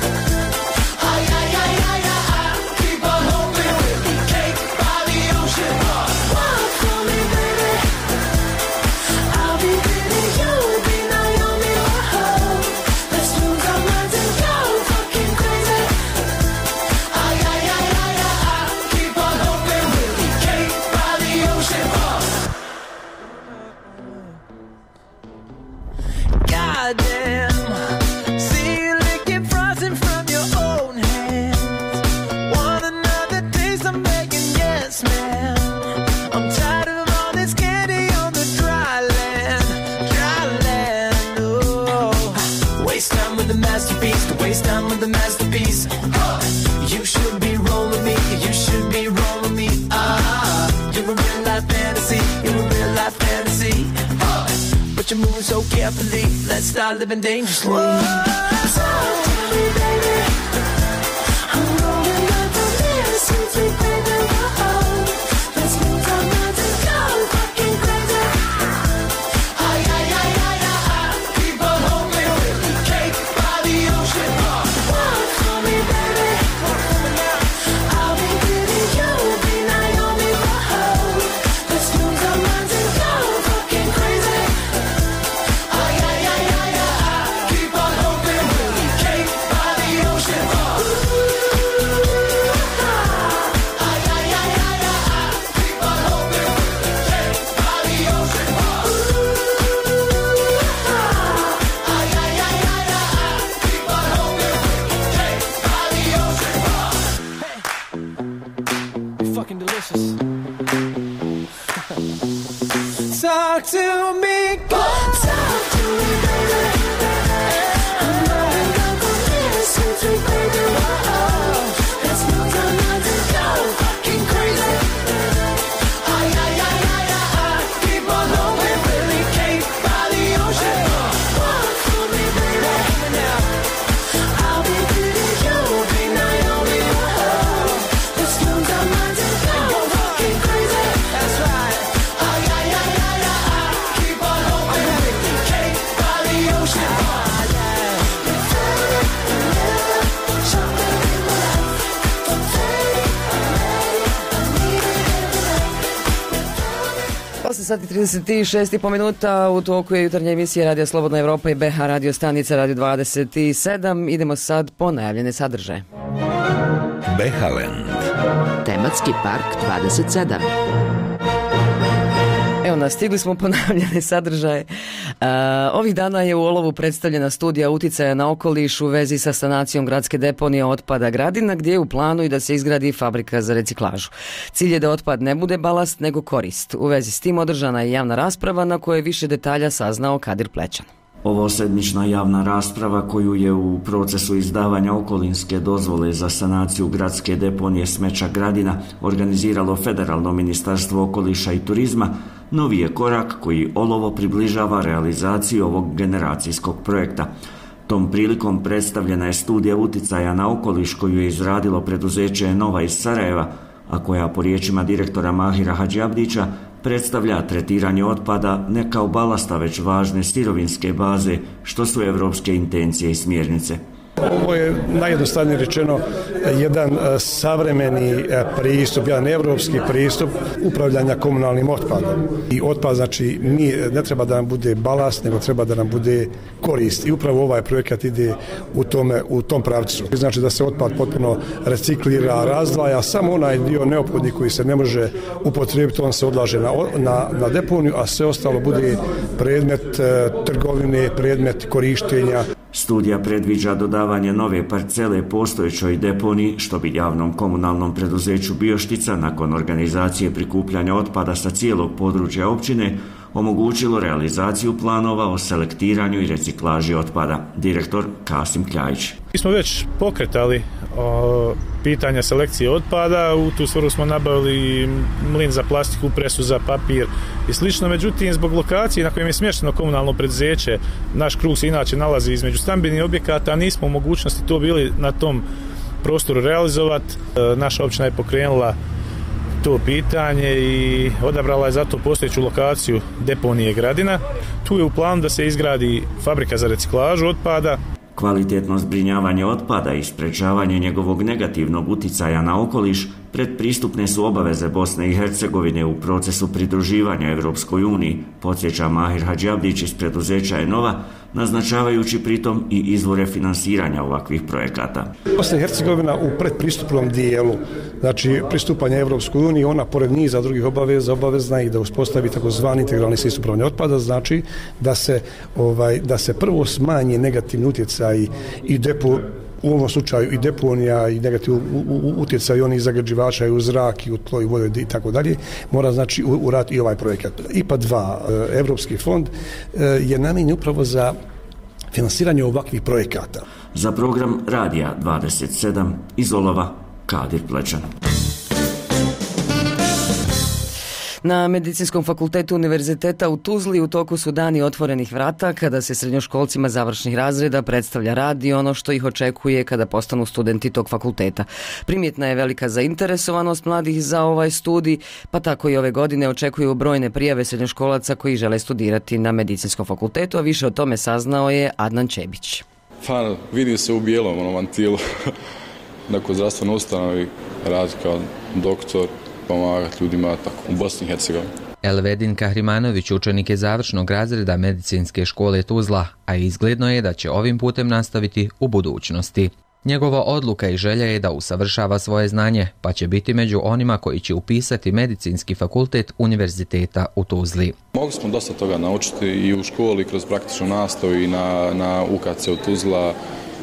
You're moving so carefully, let's start living dangerously. Talk to me, baby. I'm rolling up the fucking delicious. Talk to me, talk to me, baby. I'm running down the list with you, baby. There's no time not to go fucking crazy. Ay, ay, ay, ay, ay, keep on hoping, really came by the ocean. Walk for me, baby. I'll be pretty, you'll be Naomi. There's no time not to go fucking crazy. That's right. Ay, ay, ay, ay, ay, keep on hoping, really came by the ocean. Sati 36,5 minuta, u toku je jutarnja emisija Radija Slobodna Evropa i BH Radio stanica Radio 27. Idemo sad po najavljene sadržaje. Behaland. Tematski park 27. Evo nas, stigli smo po najavljene sadržaje. Ovih dana je u Olovu predstavljena studija uticaja na okoliš u vezi sa sanacijom gradske deponije otpada Gradina, gdje je u planu i da se izgradi fabrika za reciklažu. Cilj je da otpad ne bude balast, nego korist. U vezi s tim održana je javna rasprava na kojoj je više detalja saznao Kadir Plećan. Ovosedmična javna rasprava koju je u procesu izdavanja okolinske dozvole za sanaciju gradske deponije smeća Gradina organiziralo Federalno ministarstvo okoliša i turizma, novi je korak koji Olovo približava realizaciji ovog generacijskog projekta. Tom prilikom predstavljena je studija uticaja na okoliš koju je izradilo preduzeće Nova iz Sarajeva, a koja po riječima direktora Mahira Hadžiabdića predstavlja tretiranje otpada ne kao balasta, već važne sirovinske baze, što su evropske intencije i smjernice. Ovo je najjednostavnije rečeno jedan savremeni pristup, jedan evropski pristup upravljanja komunalnim otpadom. I otpad znači ne treba da nam bude balast, nego treba da nam bude korist. I upravo ovaj projekat ide u tom pravcu. Znači da se otpad potpuno reciklira, razdvaja, samo onaj dio neophodni koji se ne može upotrijebiti, on se odlaže na deponiju, a sve ostalo bude predmet trgovine, predmet korištenja. Studija predviđa dodavanje nove parcele postojećoj deponiji, što bi javnom komunalnom preduzeću Bioštica nakon organizacije prikupljanja otpada sa cijelog područja općine omogućilo realizaciju planova o selektiranju i reciklaži otpada. Direktor Kasim Kljajić. Mi smo već pokretali pitanja selekcije otpada, u tu svrhu smo nabavili mlin za plastiku, presu za papir i slično, međutim zbog lokacije na kojem je smješteno komunalno preduzeće, naš krug se inače nalazi između stambenih objekata, a nismo u mogućnosti to bili na tom prostoru realizovati. Naša općina je pokrenula to pitanje i odabrala je zato postojeću lokaciju deponije Gradina. Tu je u planu da se izgradi fabrika za reciklažu otpada. Kvalitetno zbrinjavanje otpada i sprečavanje njegovog negativnog uticaja na okoliš predpristupne su obaveze Bosne i Hercegovine u procesu pridruživanja Evropskoj uniji, podsjeća Mahir Hadžiabdić iz preduzeća Enova, naznačavajući pritom i izvore finansiranja ovakvih projekata. Bosna i Hercegovina u predpristupnom dijelu, znači pristupanje Evropskoj uniji, ona pored niza drugih obaveza obavezna i da uspostavi takozvani integralni sistem upravljanja otpada, znači da se prvo smanji negativni utjecaj i u ovom slučaju i deponija i negativni utjecaj onih zagađivača i u zrak i u tlo i vode i tako dalje, mora znači uraditi i ovaj projekat. IPA 2, Evropski fond, je namijenjen upravo za finansiranje ovakvih projekata. Za program Radija 27 iz Olova, Kadir Plećan. Na Medicinskom fakultetu Univerziteta u Tuzli u toku su dani otvorenih vrata kada se srednjoškolcima završnih razreda predstavlja rad i ono što ih očekuje kada postanu studenti tog fakulteta. Primjetna je velika zainteresovanost mladih za ovaj studij, pa tako i ove godine očekuju brojne prijave srednjoškolaca koji žele studirati na Medicinskom fakultetu, a više o tome saznao je Adnan Čebić. Vidim se u bijelom mantilu, neko zdravstveno ustanovi, radi kao doktor, pomagati ljudima tako u Bosni i Hercegovini. Elvedin Kahrimanović učenik je završnog razreda Medicinske škole Tuzla, a izgledno je da će ovim putem nastaviti u budućnosti. Njegova odluka i želja je da usavršava svoje znanje, pa će biti među onima koji će upisati Medicinski fakultet Univerziteta u Tuzli. Mogli smo dosta toga naučiti i u školi kroz praktičnu nastavu i na UKC u Tuzla.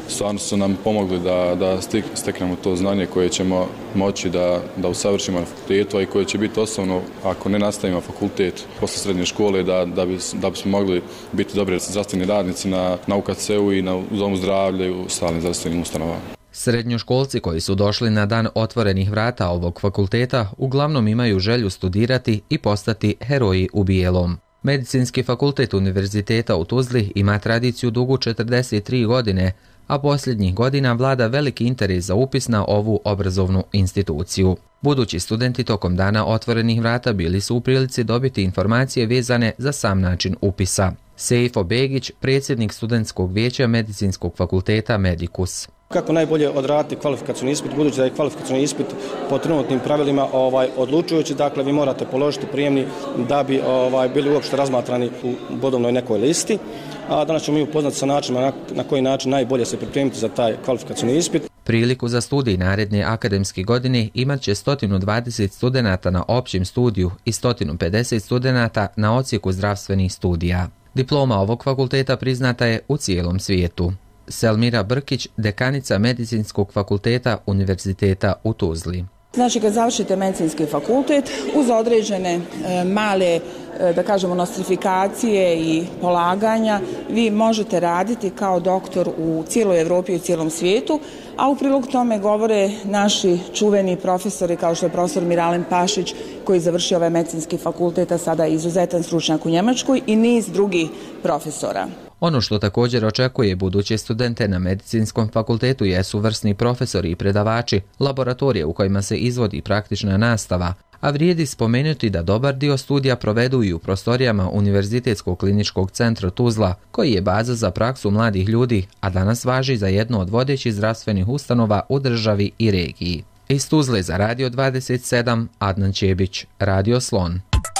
stvarno su nam pomogli da steknemo to znanje koje ćemo moći da usavršimo na fakultetu i koje će biti osnovno ako ne nastavimo fakultet posle srednje škole da bismo mogli biti dobri zdravstveni radnici na UKC-u i u domu zdravlja i u stalnim zdravstvenim ustanovama. Srednjoškolci koji su došli na dan otvorenih vrata ovog fakulteta uglavnom imaju želju studirati i postati heroji u bijelom. Medicinski fakultet Univerziteta u Tuzli ima tradiciju dugu 43 godine, a posljednjih godina vlada veliki interes za upis na ovu obrazovnu instituciju. Budući studenti tokom dana otvorenih vrata bili su u prilici dobiti informacije vezane za sam način upisa. Sejfo Begić, predsjednik studentskog vijeća Medicinskog fakulteta Medicus. Kako najbolje odraditi kvalifikacioni ispit, budući da je kvalifikacioni ispit po trenutnim pravilima odlučujući, dakle vi morate položiti prijemni da bi bili uopšte razmatrani u bodovnoj nekoj listi. A danas ćemo mi upoznati sa načinima na koji način najbolje se pripremiti za taj kvalifikacioni ispit. Priliku za studij naredne akademske godine imat će 120 studenata na općem studiju i 150 studenata na odsjeku zdravstvenih studija. Diploma ovog fakulteta priznata je u cijelom svijetu. Selmira Brkić, dekanica Medicinskog fakulteta Univerziteta u Tuzli. Znači, kad završite medicinski fakultet, uz određene male, da kažemo, nostrifikacije i polaganja, vi možete raditi kao doktor u cijeloj Evropi i u cijelom svijetu, a u prilog tome govore naši čuveni profesori, kao što je profesor Miralem Pašić, koji završio ovaj medicinski fakultet, a sada je izuzetan stručnjak u Njemačkoj, i niz drugih profesora. Ono što također očekuje buduće studente na medicinskom fakultetu jesu vrsni profesori i predavači, laboratorije u kojima se izvodi praktična nastava, a vrijedi spomenuti da dobar dio studija provedu i u prostorijama Univerzitetskog kliničkog centra Tuzla, koji je baza za praksu mladih ljudi, a danas važi za jednu od vodećih zdravstvenih ustanova u državi i regiji. Iz Tuzle za Radio 27, Adnan Čebić, Radio Slon.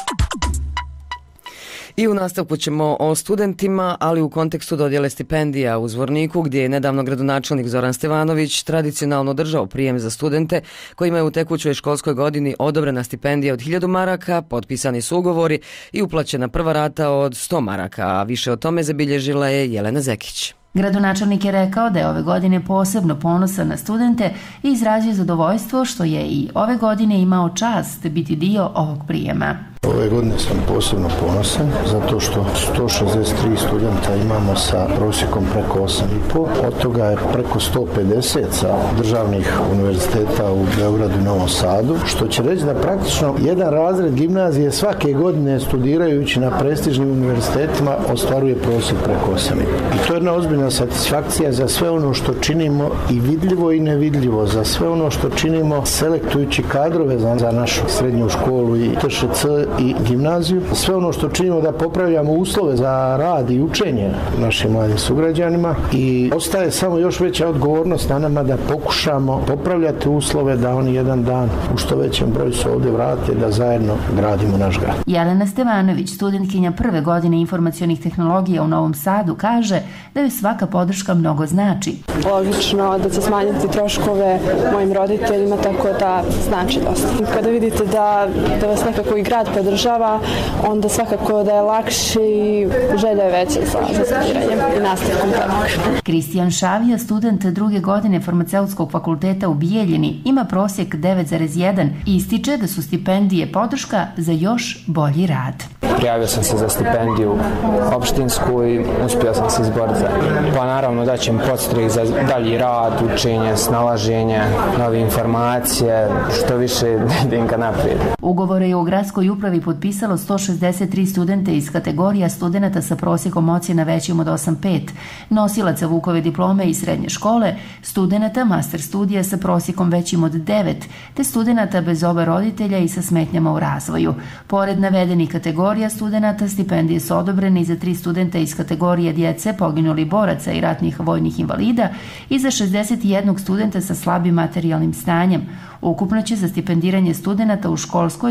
I u nastavku ćemo o studentima, ali u kontekstu dodjele stipendija u Zvorniku, gdje je nedavno gradonačelnik Zoran Stevanović tradicionalno držao prijem za studente kojima je u tekućoj školskoj godini odobrena stipendija od 1000 maraka, potpisani su ugovori i uplaćena prva rata od 100 maraka, a više o tome zabilježila je Jelena Zekić. Gradonačelnik je rekao da je ove godine posebno ponosan na studente i izrazio zadovoljstvo što je i ove godine imao čast biti dio ovog prijema. Ove godine sam posebno ponosan zato što 163 studenta imamo sa prosjekom preko 8,5. Od toga je preko 150 sa državnih univerziteta u Beogradu i Novom Sadu, što će reći da praktično jedan razred gimnazije svake godine studirajući na prestižnim univerzitetima ostvaruje prosjek preko 8,5. I to je jedna ozbiljna satisfakcija za sve ono što činimo i vidljivo i nevidljivo, za sve ono što činimo selektujući kadrove za našu srednju školu i TŠC i gimnaziju. Sve ono što činimo da popravljamo uslove za rad i učenje našim mladim sugrađanima i ostaje samo još veća odgovornost na nama da pokušamo popravljati uslove da oni jedan dan u što većem broju se ovdje vrate da zajedno gradimo naš grad. Jelena Stevanović, studentkinja prve godine informacionih tehnologija u Novom Sadu, kaže da joj svaka podrška mnogo znači. Logično da će smanjiti troškove mojim roditeljima, tako da znači dosta. Kada vidite da vas nekako i grad podržava, onda svakako da je lakše i želja je veća za studiranjem i nastavkom toga. Kristijan Šavija, student druge godine farmaceutskog fakulteta u Bijeljini, ima prosjek 9,1 i ističe da su stipendije podrška za još bolji rad. Prijavio sam se za stipendiju opštinsku i uspio sam se izboriti. Pa naravno da ćem podstrih za dalji rad, učenje, snalaženje, nove informacije, što više idem ka naprijed. Ugovore je u gradskoj upravi potpisalo 163 studente iz kategorija studenata sa prosjekom ocjena većim od 8,5, nosilaca Vukove diplome i srednje škole, studenata master studija sa prosjekom većim od 9, te studenata bez oba roditelja i sa smetnjama u razvoju. Pored navedenih kategorija studenata, stipendije su odobrene i za 3 studenta iz kategorije djece poginulih boraca i ratnih vojnih invalida i za 61 studenta sa slabim materijalnim stanjem. Ukupno će za stipendiranje studenata u školskoj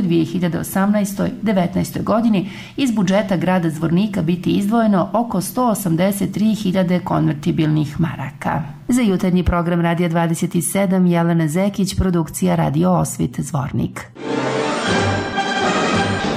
2018-19. godini iz budžeta grada Zvornika biti izdvojeno oko 183.000 konvertibilnih maraka. Za jutarnji program Radija 27, Jelena Zekić, produkcija Radio Osvit Zvornik.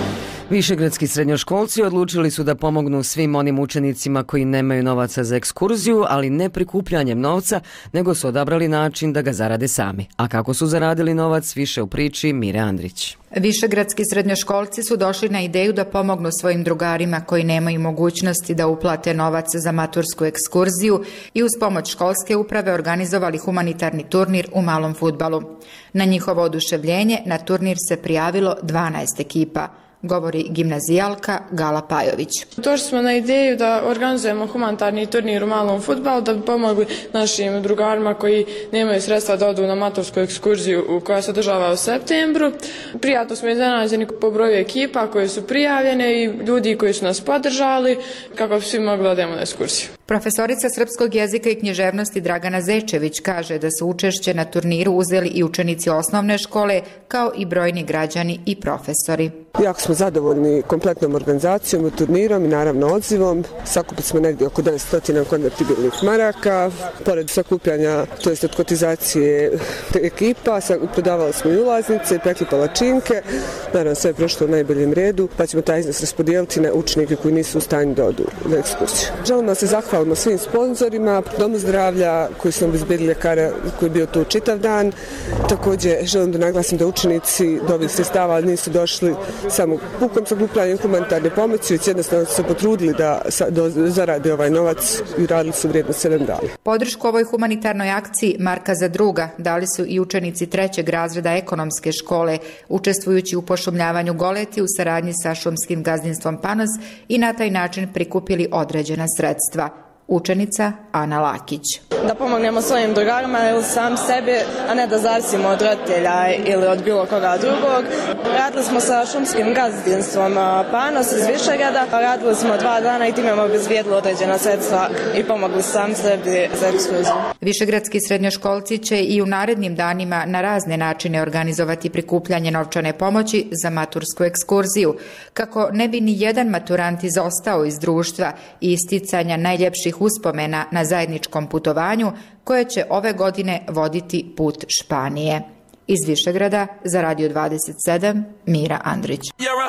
Višegradski srednjoškolci odlučili su da pomognu svim onim učenicima koji nemaju novaca za ekskurziju, ali ne prikupljanjem novca, nego su odabrali način da ga zarade sami. A kako su zaradili novac, više u priči Mire Andrić. Višegradski srednjoškolci su došli na ideju da pomognu svojim drugarima koji nemaju mogućnosti da uplate novac za matursku ekskurziju i uz pomoć školske uprave organizovali humanitarni turnir u malom fudbalu. Na njihovo oduševljenje na turnir se prijavilo 12 ekipa, govori gimnazijalka Gala Pajović. Došli smo na ideju da organizujemo humanitarni turnir u malom fudbalu da bi pomogli našim drugarima koji nemaju sredstva da odu na matursku ekskurziju koja se održava u septembru. Prijatno smo iznenađeni po broju ekipa koje su prijavljene i ljudi koji su nas podržali kako bi svi mogli da odemo na ekskurziju. Profesorica srpskog jezika i književnosti Dragana Zečević kaže da su učešće na turniru uzeli i učenici osnovne škole kao i brojni građani i profesori. Jako smo zadovoljni kompletnom organizacijom, turnirom i naravno odzivom. Sakupili smo negdje oko 900 konvertibilnih maraka. Pored sakupljanja, to jest od kotizacije ekipa, prodavali smo i ulaznice, pekli palačinke. Naravno sve je prošlo u najboljem redu, pa ćemo taj iznos raspodijeliti na učenike koji nisu u stanju da odu na ekskursiju. Želimo da se zahvalimo svim sponzorima, Domu zdravlja koji su nam obezbedili ljekara koji je bio tu čitav dan. Također želim da naglasim da učenici do ovih sredstava nisu došli samo pukom sakupljanjem humanitarne pomoći, već jednostavno su se potrudili da zarade ovaj novac i radili su vrijedno 7 dana. Podršku ovoj humanitarnoj akciji Marka za druga dali su i učenici 3. razreda ekonomske škole, učestvujući u pošumljavanju goleti u saradnji sa šumskim gazdinstvom Panos i na taj način prikupili određena sredstva. Učenica Ana Lakić. Da pomognemo svojim drugarima ili sam sebi, a ne da zavisimo od roditelja ili od bilo koga drugog. Radili smo sa šumskim gazdinstvom Panos iz Višegrada. Radili smo 2 dana i time smo obezbijedili određena sredstva i pomogli sam sebi za ekskurziju. Višegradski srednjoškolci će i u narednim danima na razne načine organizovati prikupljanje novčane pomoći za matursku ekskurziju, kako ne bi ni jedan maturant izostao iz društva i isticanja najljepših uspomena na zajedničkom putovanju koje će ove godine voditi put Španije. Iz Višegrada za Radio 27 Mira Andrić.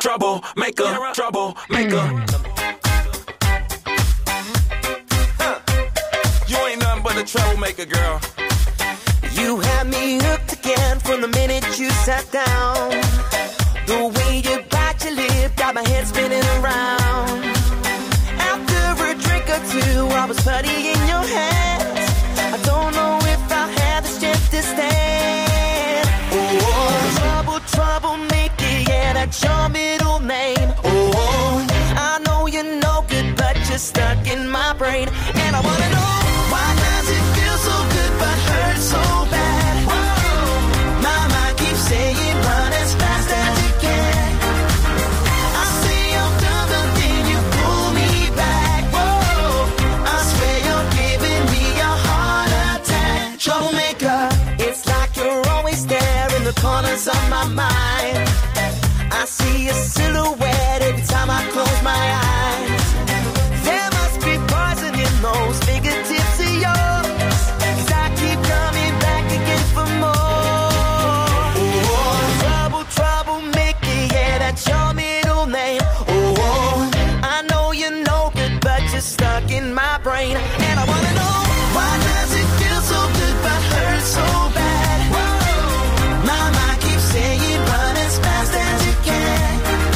You had me hooked again from the minute you sat down. The way you bite your lip got my head spinning around. After a drink or two, I was putty in your hands. I don't know if I have the strength to stand. Oh, trouble, troublemaker, yeah, that's your middle name. Oh, I know you're no good, but you're stuck in my brain. And I wanna know, why does it feel so good but hurt so bad? Whoa, my mind keeps saying run as fast as you can. I say I'm done, but then you pull me back. Whoa, I swear you're giving me a heart attack. Troublemaker, it's like you're always there in the corners of my mind. I see a silhouette every time I close my eyes. There must be poison in those fingertips of yours, 'cause I keep coming back again for more. Oh, trouble, troublemaker, yeah, that's your middle name. Oh, I know you're no good, but you're stuck in my brain. And I wanna know, why does it feel so good but hurt so bad? Whoa, my mind keeps saying run as fast as you can.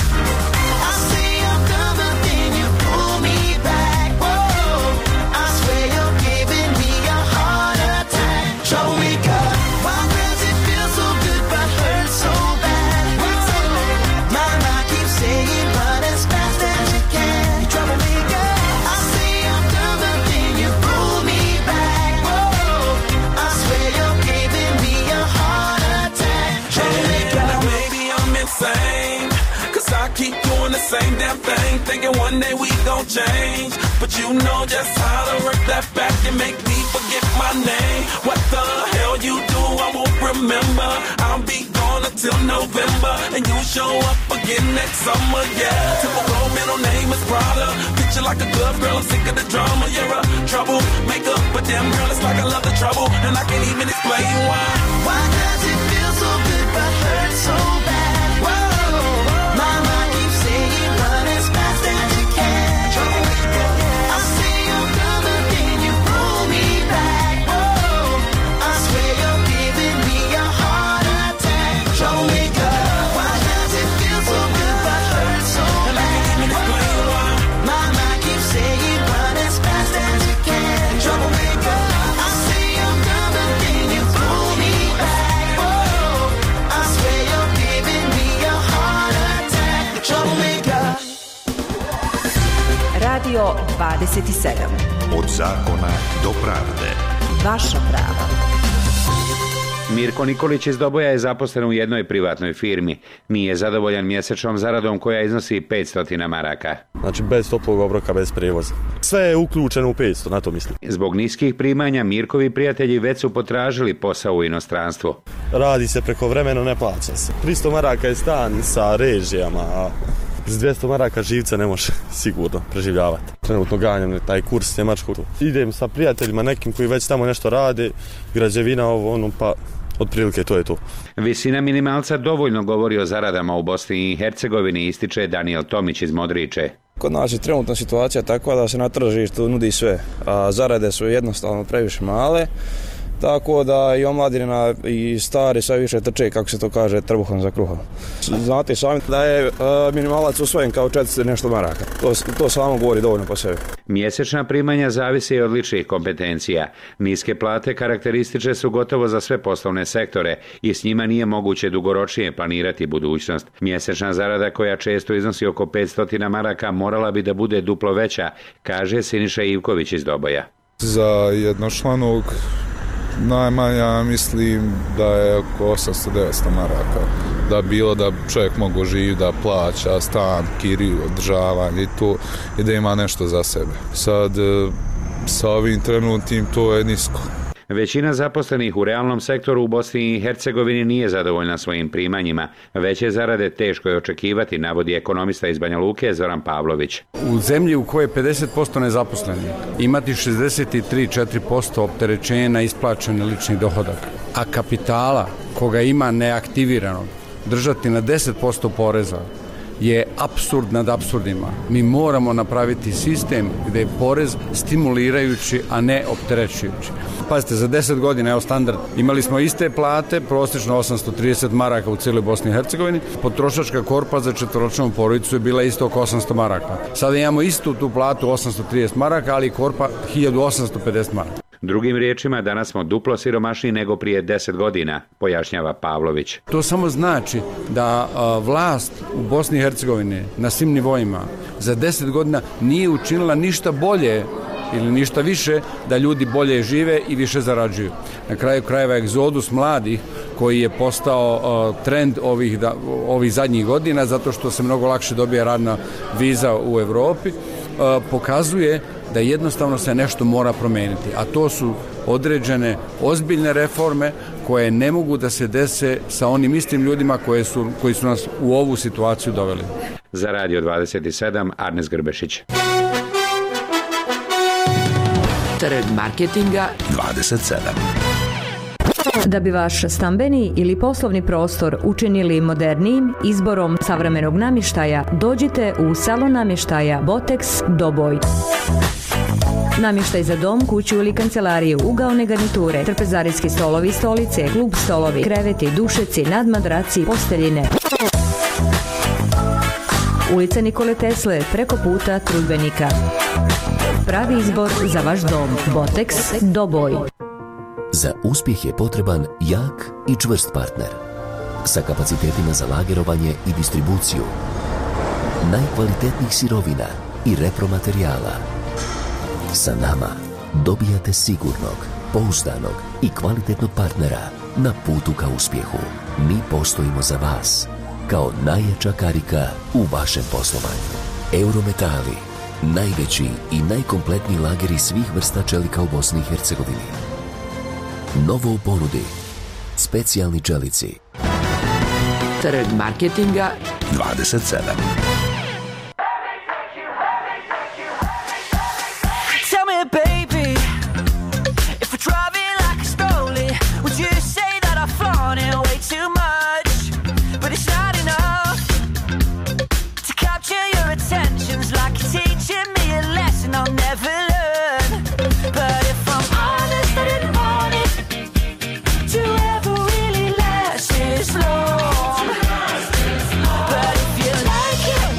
I say I'm done, but then you pull me back. Whoa, I swear you're giving me a heart attack. Troublemaker, why does it feel so good but hurt so bad? Whoa, my mind keeps saying run as fast as you can. Troublemaker, I say I'm done, but then you pull me back. Whoa, I swear you're giving me a heart attack. Troublemaker, maybe I'm insane, 'cause I keep doing the same damn thing, thinking one day we gon' change. But you know just how to work that back and make me forget my name. What the hell you do, I won't remember. I'll be gone until November, and you show up again next summer, yeah. Typical middle name is Prada. Picture like a good girl, I'm sick of the drama. You're a troublemaker, but damn girl, it's like I love the trouble, and I can't even explain why. Why does it feel so good but hurt so bad? Whoa, my mind keeps saying Radio 27. Od zakona do pravde. Vaša prava. Mirko Nikolić iz Doboja je zaposlen u jednoj privatnoj firmi. Nije zadovoljan mjesečnom zaradom koja iznosi 500 maraka. Znači bez toplog obroka, bez prijevoza. Sve je uključeno u 500, na to mislim. Zbog niskih primanja Mirkovi prijatelji već su potražili posao u inostranstvu. Radi se preko vremena, ne plaća se. 300 maraka je stan sa režijama, a s 200 maraka živca ne može sigurno preživljavati. Trenutno ganjam taj kurs njemačkog. Idem sa prijateljima nekim koji već tamo nešto rade, građevina ovo ono, pa otprilike to je to. Visina minimalca dovoljno govori o zaradama u Bosni i Hercegovini, ističe Daniel Tomić iz Modriče. Kod nas je trenutna situacija takva da se na tržištu nudi sve, a zarade su jednostavno previše male, tako da i omladina i stari sve više trče, kako se to kaže, trbuhom za kruhom. Znate sami da je minimalac usvojen kao 400 nešto maraka. To samo govori dovoljno po sebi. Mjesečna primanja zavise od ličnih kompetencija. Niske plate karakterističe su gotovo za sve poslovne sektore i s njima nije moguće dugoročnije planirati budućnost. Mjesečna zarada koja često iznosi oko 500 maraka morala bi da bude duplo veća, kaže Siniša Ivković iz Doboja. Za jednočlanog najmanja mislim da je oko 800-900 maraka. Da bilo da čovjek mogu živjeti, da plaća stan, kiriju, održavanje i to, i da ima nešto za sebe. Sad, sa ovim trenutnim to je nisko. Većina zaposlenih u realnom sektoru u Bosni i Hercegovini nije zadovoljna svojim primanjima. Veće zarade teško je očekivati, navodi ekonomista iz Banja Luke Zoran Pavlović. U zemlji u kojoj je 50% nezaposleni, imati 63-4% opterećenja na isplaćeni lični dohodak, a kapitala koga ima neaktivirano držati na 10% poreza, je apsurd nad apsurdima. Mi moramo napraviti sistem gdje je porez stimulirajući, a ne opterećujući. Pazite, za 10 godina, evo standard, imali smo iste plate, prosječno 830 maraka u cijeloj Bosni i Hercegovini, potrošačka korpa za četvoročnu porodicu je bila isto oko 800 maraka. Sada imamo istu tu platu 830 maraka, ali korpa 1850 maraka. Drugim riječima, danas smo duplo siromašniji nego prije 10 godina, pojašnjava Pavlović. To samo znači da vlast u Bosni i Hercegovini na svim nivoima za 10 godina nije učinila ništa bolje ili ništa više da ljudi bolje žive i više zarađuju. Na kraju krajeva egzodus mladih koji je postao trend ovih zadnjih godina zato što se mnogo lakše dobija radna viza u Europi, pokazuje da jednostavno se nešto mora promijeniti, a to su određene ozbiljne reforme koje ne mogu da se dese sa onim istim ljudima koji su nas u ovu situaciju doveli. Za Radio 27, Arnes Grbešić. Trg marketinga 27. Da bi vaš stambeni ili poslovni prostor učinili modernijim izborom savremenog namještaja, dođite u salon namještaja Botex Doboj. Namještaj za dom, kuću ili kancelariju, ugaone garniture, trpezarijski stolovi, stolice, klub stolovi, kreveti, dušeci, nadmadraci, posteljine. Ulica Nikole Tesle, preko puta Trudbenika. Pravi izbor za vaš dom. Botex Doboj. Za uspjeh je potreban jak i čvrst partner sa kapacitetima za lagerovanje i distribuciju najkvalitetnijih sirovina i repromaterijala. Sa nama dobijate sigurnog, pouzdanog i kvalitetnog partnera na putu ka uspjehu. Mi postojimo za vas kao najjača karika u vašem poslovanju. Eurometali, najveći i najkompletniji lageri svih vrsta čelika u Bosni i Hercegovini. Novo u ponudi, specijalni čelici. Trg marketinga 27. Tell me, baby, if we're driving like a stolly, would you say that I flaunt it way too much? But it's not enough to capture your attentions like you're teaching me a lesson I'll never learn. But if I'm honest, I didn't want it to ever really last this long. But if you like it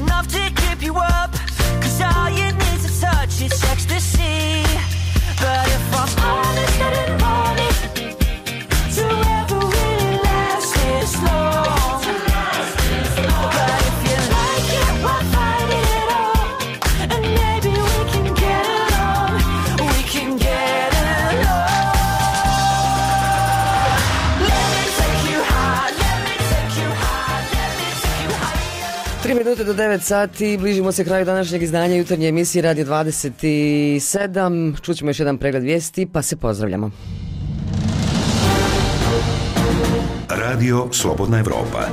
enough to keep you up, 'cause all you need's a touch, it's ecstasy. But if I'm honest, I didn't want it to ever really last this long. But if you like it, why fight it at all? And maybe we can get along. We can get along. Let me take you high, let me take you high, let me take you high. 3 minute do 9 sati, bližimo se kraju današnjeg izdanja jutarnje emisije Radio 27. Čućemo još jedan pregled vijesti, pa se pozdravljamo. Radio Slobodna Evropa.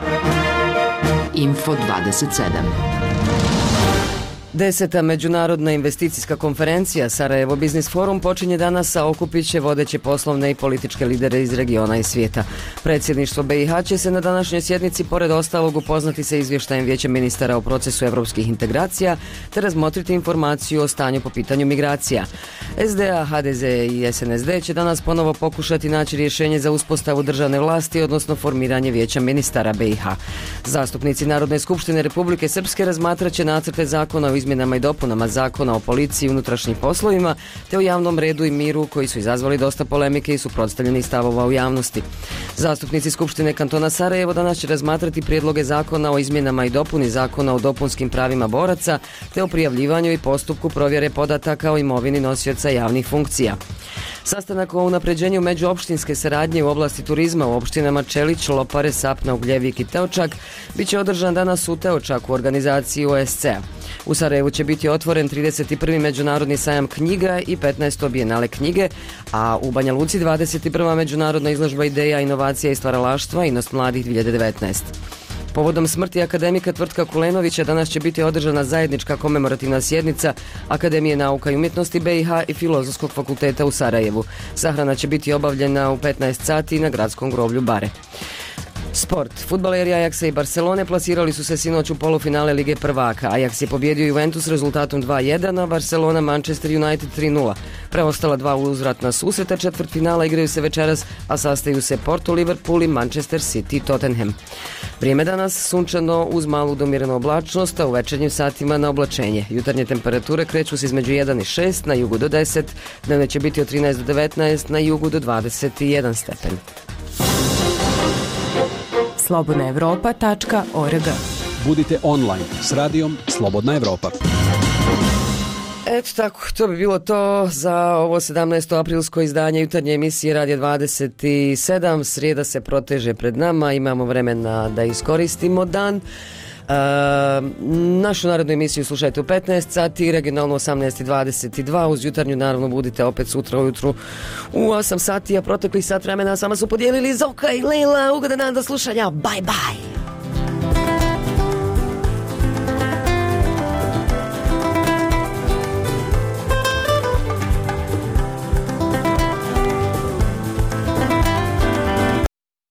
Info 27. 10. međunarodna investicijska konferencija Sarajevo Biznis Forum počinje danas, a okupit će vodeće poslovne i političke lidere iz regiona i svijeta. Predsjedništvo BiH će se na današnjoj sjednici pored ostalog upoznati sa izvještajem Vijeća ministara o procesu evropskih integracija te razmotriti informaciju o stanju po pitanju migracija. SDA, HDZ i SNSD će danas ponovo pokušati naći rješenje za uspostavu državne vlasti, odnosno formiranje Vijeća ministara BiH. Zastupnici Narodne skupštine Republike Srpske razmatrat će nacrte zakona o izmjenama i dopunama Zakona o policiji i unutrašnjim poslovima te o javnom redu i miru, koji su izazvali dosta polemike i suprotstavljenih stavova u javnosti. Zastupnici Skupštine kantona Sarajevo danas će razmatrati prijedloge zakona o izmjenama i dopuni Zakona o dopunskim pravima boraca te o prijavljivanju i postupku provjere podataka o imovini nosioca javnih funkcija. Sastanak o unapređenju međuopštinske saradnje u oblasti turizma u opštinama Čelić, Lopare, Sapna, Ugljevik i Teočak biće održan danas u Teočaku u organizaciji OSCE-a. U Sarajevu će biti otvoren 31. međunarodni sajam knjiga i 15. bijenale knjige, a u Banja Luci 21. međunarodna izložba ideja, inovacija i stvaralaštva Inost mladih 2019. Povodom smrti akademika Tvrtka Kulenovića danas će biti održana zajednička komemorativna sjednica Akademije nauka i umjetnosti BiH i Filozofskog fakulteta u Sarajevu. Sahrana će biti obavljena u 15 sati na gradskom groblju Bare. Sport. Fudbaleri Ajaxa i Barcelone plasirali su se sinoć u polufinale Lige prvaka. Ajax je pobjedio Juventus rezultatom 2-1, a Barcelona Manchester United 3-0. Preostala dva uzvratna susreta četvrtfinala igraju se večeras, a sastaju se Porto, Liverpool i Manchester City Tottenham. Vrijeme danas sunčano uz malu do umjerenu oblačnost, a u večernjim satima na oblačenje. Jutarnje temperature kreću se između 1 i 6, na jugu do 10, dnevne će biti od 13 do 19, na jugu do 21 stepen. slobodnaevropa.org. Budite online s radijom Slobodna Evropa. Eto tako, to bi bilo to za ovo 17. aprilsko izdanje jutarnje emisije Radio 27. Srijeda se proteže pred nama, imamo vremena da iskoristimo dan. Našu narodnu emisiju slušajte u 15 sati, regionalno 18:22, uz jutarnju naravno budite opet sutra ujutru u 8 sati, a proteklih sat vremena sama su podijelili Zoka i Leila. Ugodan dan do slušanja, bye bye.